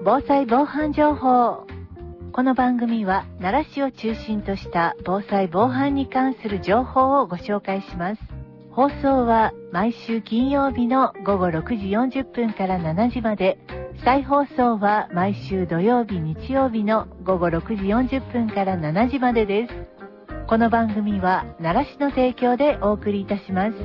防災防犯情報。この番組は奈良市を中心とした防災防犯に関する情報をご紹介します。放送は毎週金曜日の午後6時40分から7時まで、再放送は毎週土曜日日曜日の午後6時40分から7時までです。この番組は奈良市の提供でお送りいたします。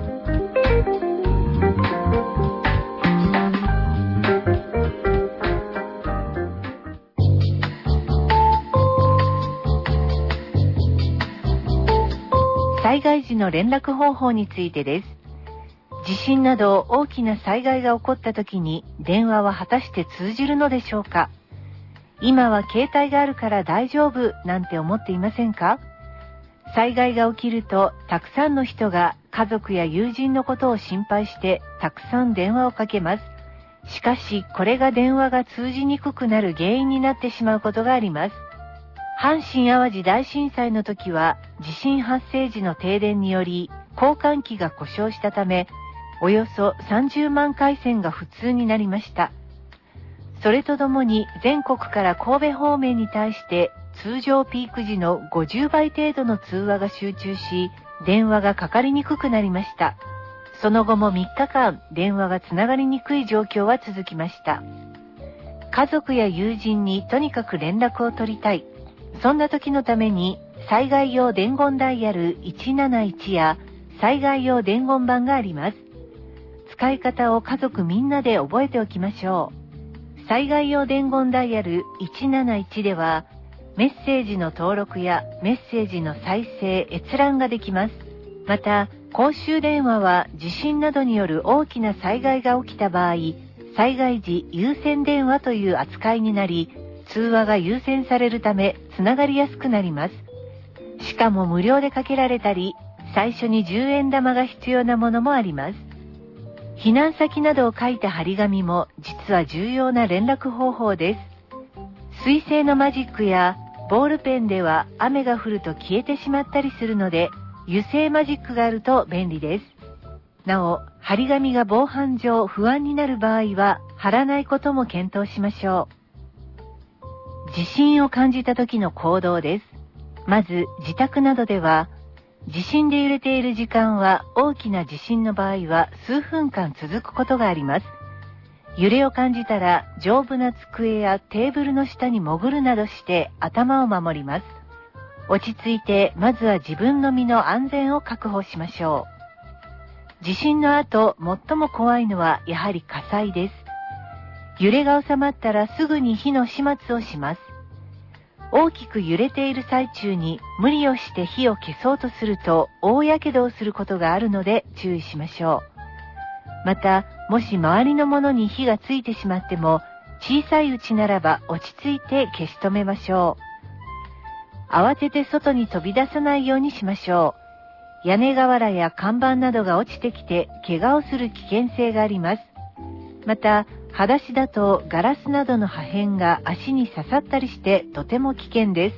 災害時の連絡方法についてです。地震など大きな災害が起こった時に電話は果たして通じるのでしょうか。今は携帯があるから大丈夫なんて思っていませんか。災害が起きるとたくさんの人が家族や友人のことを心配してたくさん電話をかけます。しかしこれが電話が通じにくくなる原因になってしまうことがあります。阪神淡路大震災の時は地震発生時の停電により交換機が故障したため、およそ30万回線が不通になりました。それとともに全国から神戸方面に対して通常ピーク時の50倍程度の通話が集中し、電話がかかりにくくなりました。その後も3日間電話がつながりにくい状況は続きました。家族や友人にとにかく連絡を取りたい。そんな時のために災害用伝言ダイヤル171や災害用伝言板があります。使い方を家族みんなで覚えておきましょう。災害用伝言ダイヤル171ではメッセージの登録やメッセージの再生・閲覧ができます。また、公衆電話は地震などによる大きな災害が起きた場合、災害時優先電話という扱いになり、通話が優先されるためつながりやすくなります。しかも無料でかけられたり、最初に10円玉が必要なものもあります。避難先などを書いた張り紙も実は重要な連絡方法です。水性のマジックやボールペンでは雨が降ると消えてしまったりするので、油性マジックがあると便利です。なお、張り紙が防犯上不安になる場合は貼らないことも検討しましょう。地震を感じた時の行動です。まず、自宅などでは、地震で揺れている時間は大きな地震の場合は数分間続くことがあります。揺れを感じたら丈夫な机やテーブルの下に潜るなどして頭を守ります。落ち着いてまずは自分の身の安全を確保しましょう。地震の後、最も怖いのはやはり火災です。揺れが収まったらすぐに火の始末をします。大きく揺れている最中に無理をして火を消そうとすると大やけどをすることがあるので注意しましょう。また、もし周りのものに火がついてしまっても小さいうちならば落ち着いて消し止めましょう。慌てて外に飛び出さないようにしましょう。屋根瓦や看板などが落ちてきて怪我をする危険性があります。また、裸足だとガラスなどの破片が足に刺さったりしてとても危険です。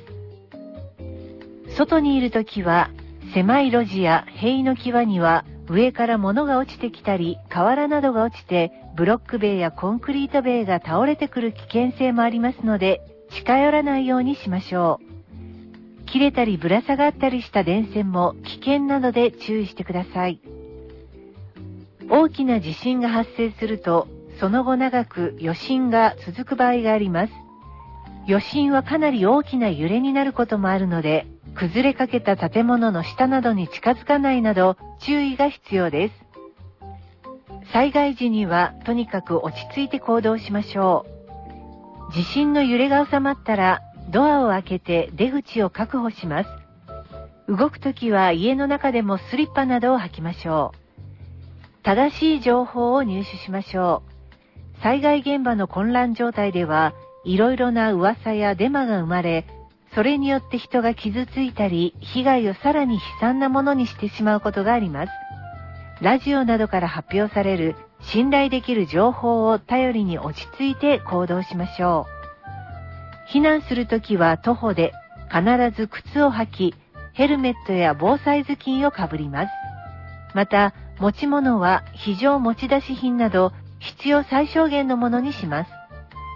外にいるときは狭い路地や塀の際には上から物が落ちてきたり瓦などが落ちてブロック塀やコンクリート塀が倒れてくる危険性もありますので近寄らないようにしましょう。切れたりぶら下がったりした電線も危険なので注意してください。大きな地震が発生するとその後長く余震が続く場合があります。余震はかなり大きな揺れになることもあるので、崩れかけた建物の下などに近づかないなど注意が必要です。災害時にはとにかく落ち着いて行動しましょう。地震の揺れが収まったらドアを開けて出口を確保します。動くときは家の中でもスリッパなどを履きましょう。正しい情報を入手しましょう。災害現場の混乱状態では、いろいろな噂やデマが生まれ、それによって人が傷ついたり、被害をさらに悲惨なものにしてしまうことがあります。ラジオなどから発表される信頼できる情報を頼りに落ち着いて行動しましょう。避難するときは徒歩で、必ず靴を履き、ヘルメットや防災頭巾をかぶります。また、持ち物は非常持ち出し品など、必要最小限のものにします。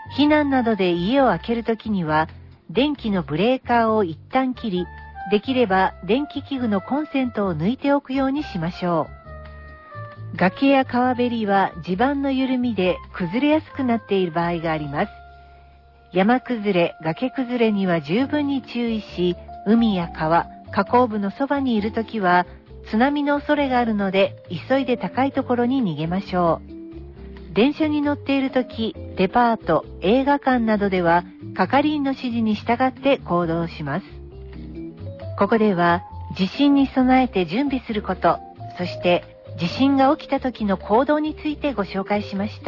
避難などで家を空けるときには、電気のブレーカーを一旦切り、できれば電気器具のコンセントを抜いておくようにしましょう。崖や川べりは地盤の緩みで崩れやすくなっている場合があります。山崩れ、崖崩れには十分に注意し、海や川、河口部のそばにいるときは、津波の恐れがあるので、急いで高いところに逃げましょう。電車に乗っているとき、デパート、映画館などでは、係員の指示に従って行動します。ここでは、地震に備えて準備すること、そして地震が起きた時の行動についてご紹介しました。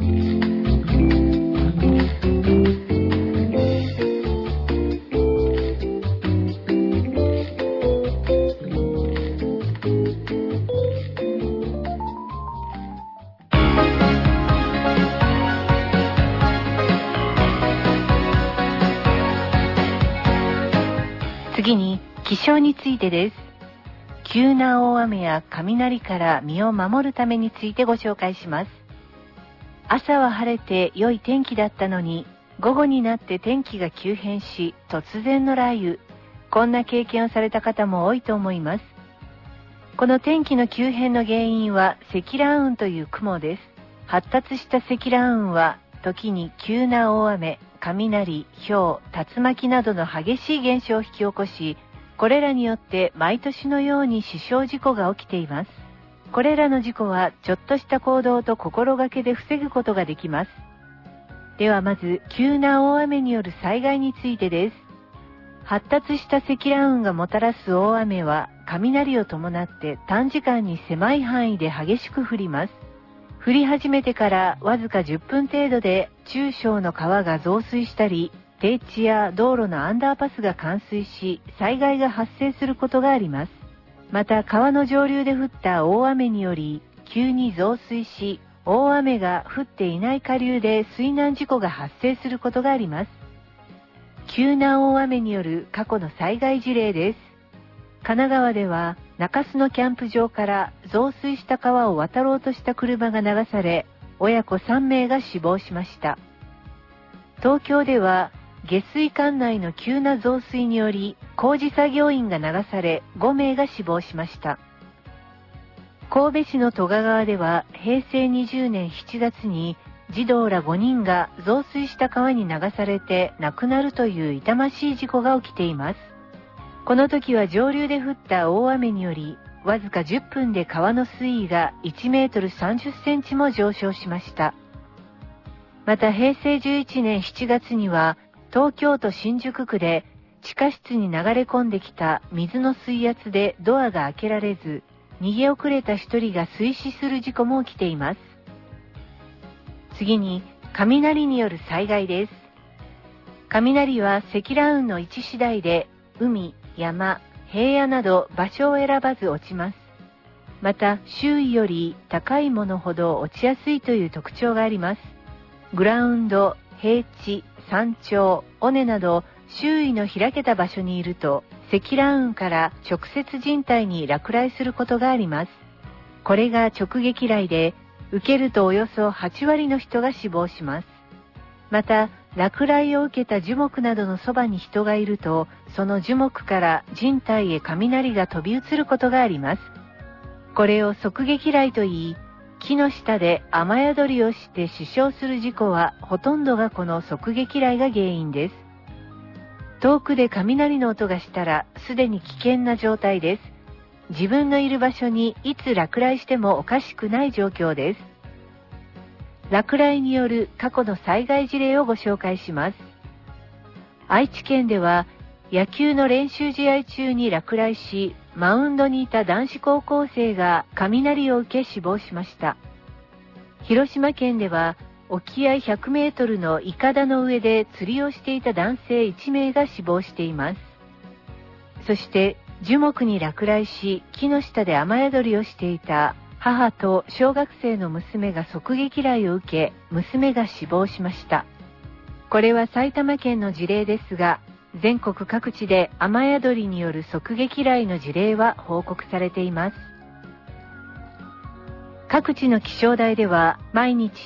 次に気象についてです。急な大雨や雷から身を守るためについてご紹介します。朝は晴れて良い天気だったのに、午後になって天気が急変し、突然の雷雨。こんな経験をされた方も多いと思います。この天気の急変の原因は積乱雲という雲です。発達した積乱雲は、時に急な大雨、雷、雹、竜巻などの激しい現象を引き起こし、これらによって毎年のように死傷事故が起きています。これらの事故はちょっとした行動と心がけで防ぐことができます。ではまず、急な大雨による災害についてです。発達した積乱雲がもたらす大雨は、雷を伴って短時間に狭い範囲で激しく降ります。降り始めてからわずか10分程度で中小の川が増水したり、低地や道路のアンダーパスが冠水し、災害が発生することがあります。また川の上流で降った大雨により、急に増水し、大雨が降っていない下流で水難事故が発生することがあります。急な大雨による過去の災害事例です。神奈川では中洲のキャンプ場から増水した川を渡ろうとした車が流され、親子3名が死亡しました。東京では下水管内の急な増水により工事作業員が流され5名が死亡しました。神戸市の戸賀川では平成20年7月に児童ら5人が増水した川に流されて亡くなるという痛ましい事故が起きています。この時は上流で降った大雨により、わずか10分で川の水位が1メートル30センチも上昇しました。また平成11年7月には、東京都新宿区で地下室に流れ込んできた水の水圧でドアが開けられず、逃げ遅れた1人が水死する事故も起きています。次に、雷による災害です。雷は積乱雲の位置次第で、海、山、平野など場所を選ばず落ちます。また、周囲より高いものほど落ちやすいという特徴があります。グラウンド、平地、山頂、尾根など周囲の開けた場所にいると、積乱雲から直接人体に落雷することがあります。これが直撃雷で、受けるとおよそ8割の人が死亡します。また、落雷を受けた樹木などのそばに人がいると、その樹木から人体へ雷が飛び移ることがあります。これを側撃雷といい、木の下で雨宿りをして死傷する事故はほとんどがこの側撃雷が原因です。遠くで雷の音がしたらすでに危険な状態です。自分のいる場所にいつ落雷してもおかしくない状況です。落雷による過去の災害事例をご紹介します。愛知県では野球の練習試合中に落雷し、マウンドにいた男子高校生が雷を受け死亡しました。広島県では沖合100メートルのイカダの上で釣りをしていた男性1名が死亡しています。そして樹木に落雷し、木の下で雨宿りをしていた母と小学生の娘が側撃雷を受け、娘が死亡しました。これは埼玉県の事例ですが、全国各地で雨宿りによる側撃雷の事例は報告されています。各地の気象台では毎日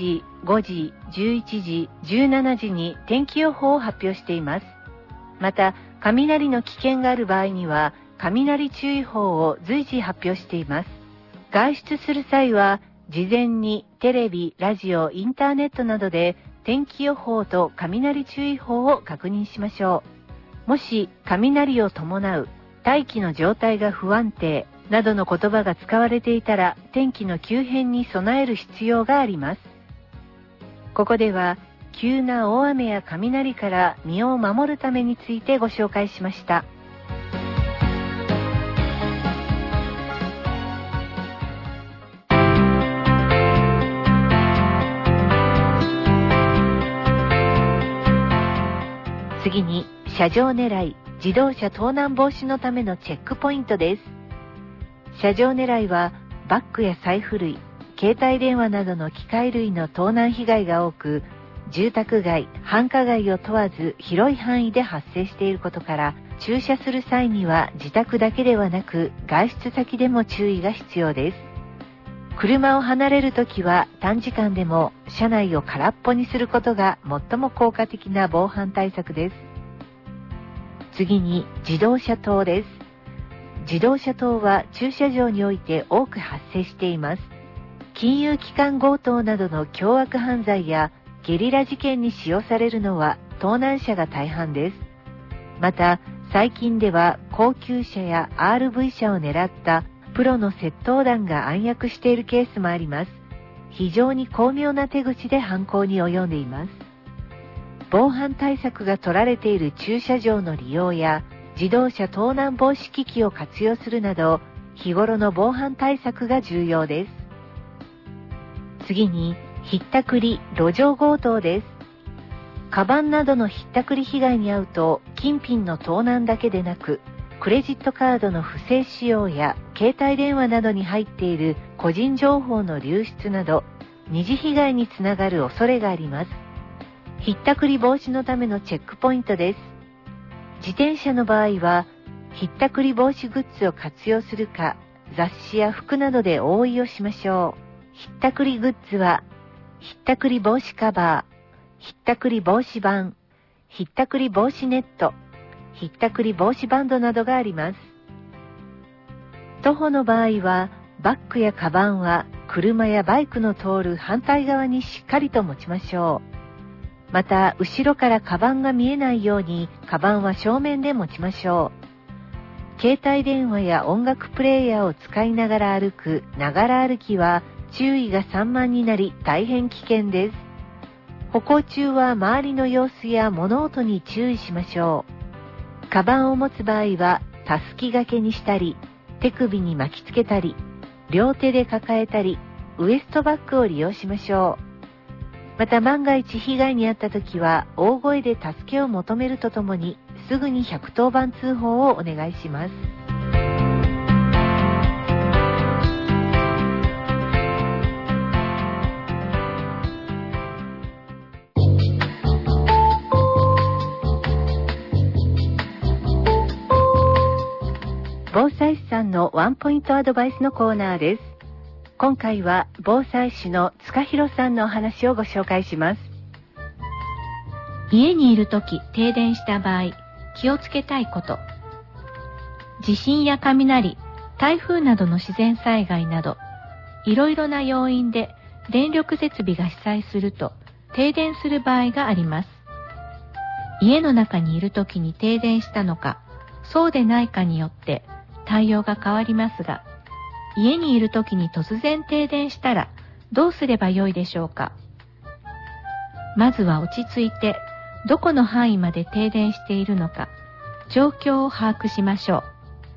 5時、11時、17時に天気予報を発表しています。また、雷の危険がある場合には、雷注意報を随時発表しています。外出する際は、事前にテレビ、ラジオ、インターネットなどで天気予報と雷注意報を確認しましょう。もし雷を伴う、大気の状態が不安定などの言葉が使われていたら、天気の急変に備える必要があります。ここでは、急な大雨や雷から身を守るためについてご紹介しました。次に、車上狙い、自動車盗難防止のためのチェックポイントです。車上狙いは、バッグや財布類、携帯電話などの機械類の盗難被害が多く、住宅街、繁華街を問わず広い範囲で発生していることから、駐車する際には自宅だけではなく、外出先でも注意が必要です。車を離れるときは短時間でも車内を空っぽにすることが最も効果的な防犯対策です。次に自動車盗です。自動車盗は駐車場において多く発生しています。金融機関強盗などの凶悪犯罪やゲリラ事件に使用されるのは盗難車が大半です。また最近では高級車や RV 車を狙ったプロの窃盗団が暗躍しているケースもあります。非常に巧妙な手口で犯行に及んでいます。防犯対策が取られている駐車場の利用や自動車盗難防止機器を活用するなど日頃の防犯対策が重要です。次にひったくり、路上強盗です。カバンなどのひったくり被害に遭うと金品の盗難だけでなくクレジットカードの不正使用や携帯電話などに入っている個人情報の流出など二次被害につながる恐れがあります。ひったくり防止のためのチェックポイントです。自転車の場合はひったくり防止グッズを活用するか雑誌や服などで覆いをしましょう。ひったくりグッズはひったくり防止カバー、ひったくり防止板、ひったくり防止ネット、ひったくり防止バンドなどがあります。徒歩の場合はバッグやカバンは車やバイクの通る反対側にしっかりと持ちましょう。また後ろからカバンが見えないようにカバンは正面で持ちましょう。携帯電話や音楽プレイヤーを使いながら歩くながら歩きは注意が散漫になり大変危険です。歩行中は周りの様子や物音に注意しましょう。カバンを持つ場合はたすき掛けにしたり、手首に巻きつけたり、両手で抱えたり、ウエストバッグを利用しましょう。また万が一被害に遭った時は大声で助けを求めるとともにすぐに110番通報をお願いします。防災士さんのワンポイントアドバイスのコーナーです。今回は防災士の塚弘さんのお話をご紹介します。 家にいるとき停電した場合、気をつけたいこと。地震や雷、台風などの自然災害など、いろいろな要因で電力設備が被災すると停電する場合があります。家の中にいるときに停電したのか、そうでないかによって対応が変わりますが、家にいるときに突然停電したらどうすればよいでしょうか。まずは落ち着いて、どこの範囲まで停電しているのか、状況を把握しましょ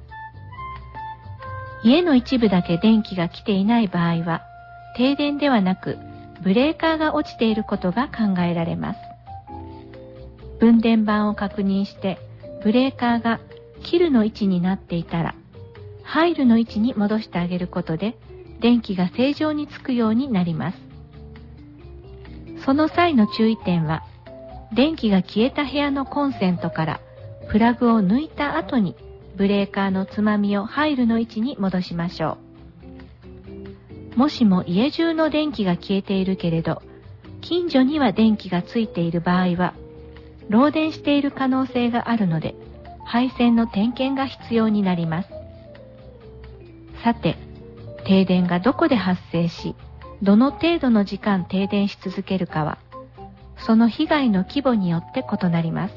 う。家の一部だけ電気が来ていない場合は、停電ではなく、ブレーカーが落ちていることが考えられます。分電盤を確認して、ブレーカーが切るの位置になっていたら、入るの位置に戻してあげることで、電気が正常につくようになります。その際の注意点は、電気が消えた部屋のコンセントからプラグを抜いた後にブレーカーのつまみを入るの位置に戻しましょう。もしも家中の電気が消えているけれど、 近所には電気がついている場合は、漏電している可能性があるので、配線の点検が必要になります。さて、停電がどこで発生し、どの程度の時間停電し続けるかは、その被害の規模によって異なります。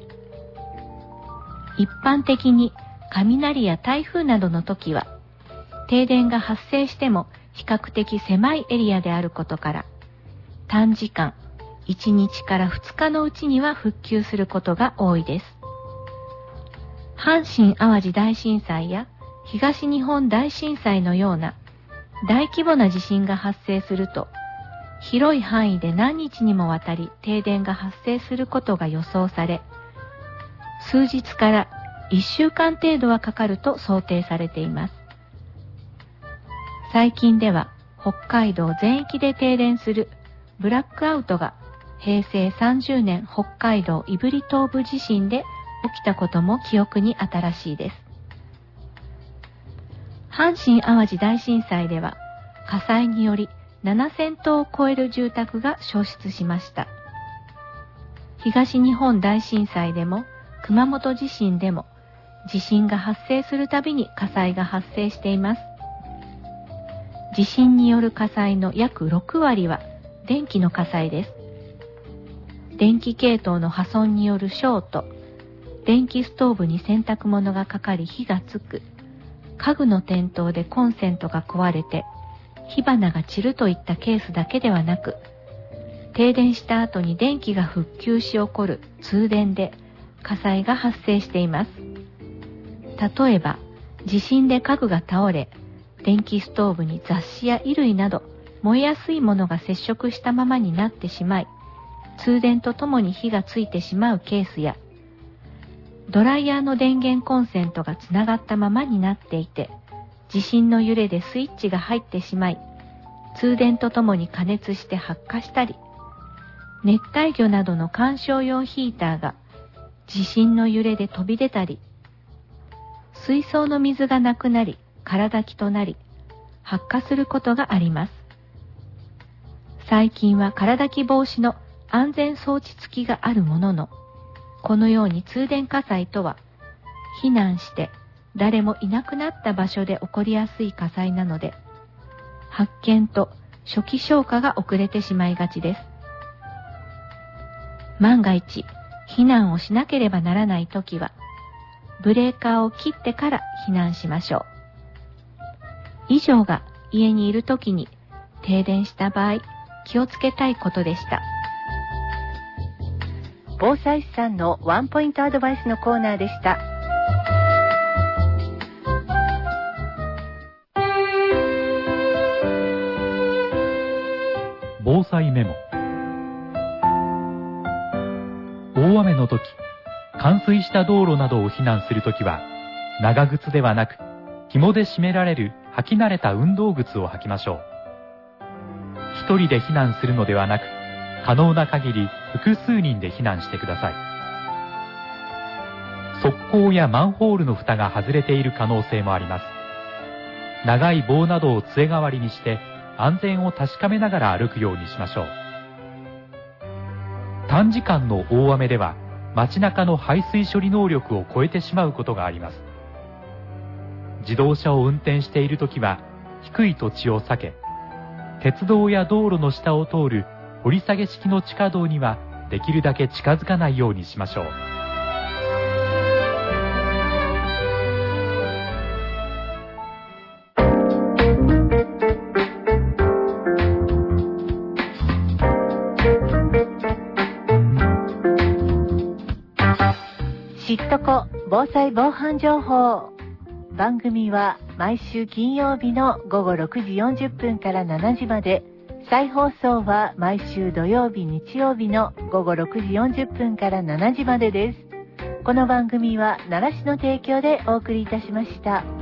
一般的に雷や台風などの時は、停電が発生しても比較的狭いエリアであることから、短時間、1日から2日のうちには復旧することが多いです。阪神・淡路大震災や東日本大震災のような大規模な地震が発生すると、広い範囲で何日にもわたり停電が発生することが予想され、数日から1週間程度はかかると想定されています。最近では北海道全域で停電するブラックアウトが平成30年北海道胆振東部地震で起きたことも記憶に新しいです。阪神・淡路大震災では火災により7000棟を超える住宅が焼失しました。東日本大震災でも熊本地震でも地震が発生するたびに火災が発生しています。地震による火災の約6割は電気の火災です。電気系統の破損によるショート、電気ストーブに洗濯物がかかり火がつく、家具の転倒でコンセントが壊れて火花が散るといったケースだけではなく、停電した後に電気が復旧し起こる通電で火災が発生しています。例えば、地震で家具が倒れ、電気ストーブに雑誌や衣類など燃えやすいものが接触したままになってしまい、通電とともに火がついてしまうケースや、ドライヤーの電源コンセントがつながったままになっていて、地震の揺れでスイッチが入ってしまい、通電とともに加熱して発火したり、熱帯魚などの観賞用ヒーターが地震の揺れで飛び出たり、水槽の水がなくなり、空だきとなり、発火することがあります。最近は空だき防止の安全装置付きがあるものの、このように通電火災とは、避難して誰もいなくなった場所で起こりやすい火災なので、発見と初期消火が遅れてしまいがちです。万が一、避難をしなければならないときは、ブレーカーを切ってから避難しましょう。以上が家にいるときに停電した場合、気をつけたいことでした。 防災士さんのワンポイントアドバイスのコーナーでした。 防災メモ。大雨の時、冠水した道路などを避難するときは、長靴ではなく、紐で締められる履き慣れた運動靴を履きましょう。一人で避難するのではなく、可能な限り複数人で避難してください。側溝やマンホールの蓋が外れている可能性もあります。長い棒などを杖代わりにして安全を確かめながら歩くようにしましょう。短時間の大雨では街中の排水処理能力を超えてしまうことがあります。自動車を運転しているときは低い土地を避け、鉄道や道路の下を通る掘り下げ式の地下道にはできるだけ近づかないようにしましょう。 知っとこ防災防犯情報。番組は毎週金曜日の午後6時40分から7時まで、再放送は毎週土曜日日曜日の午後6時40分から7時までです。この番組は奈良市の提供でお送りいたしました。